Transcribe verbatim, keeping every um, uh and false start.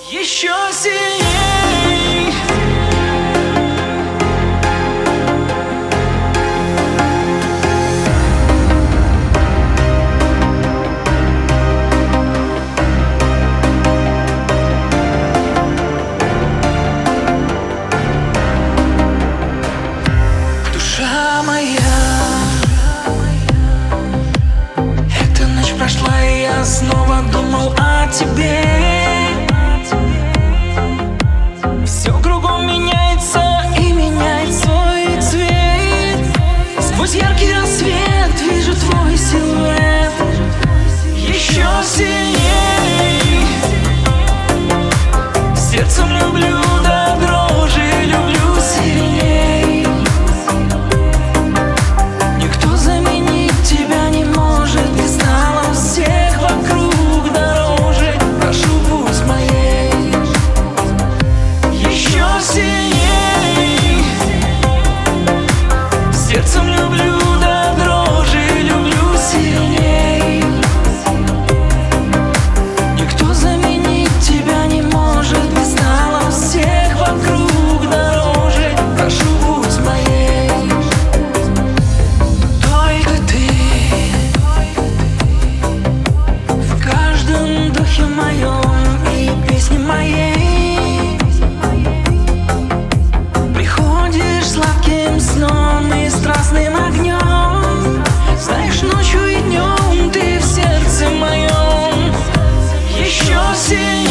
Еще сильней. Душа моя, эта ночь прошла, и я снова думал о тебе. Все кругом меняется и меняет свой цвет. Сквозь яркий рассвет вижу твой силуэт. Еще сильней. Сердцем люблю до дрожи, люблю сильней. Никто заменить тебя не может. Ты стала всех вокруг дороже. Прошу, будь моей. Еще сильней. Сердцем люблю до дрожи, люблю сильней. Никто заменить тебя не может. Ты стала всех вокруг дороже. Прошу, будь моей. Только ты в каждом духе моем и песне моей. Приходишь сладким сном и страстным огнем. Знаешь, ночью и днем ты в сердце моем. Еще сильнее.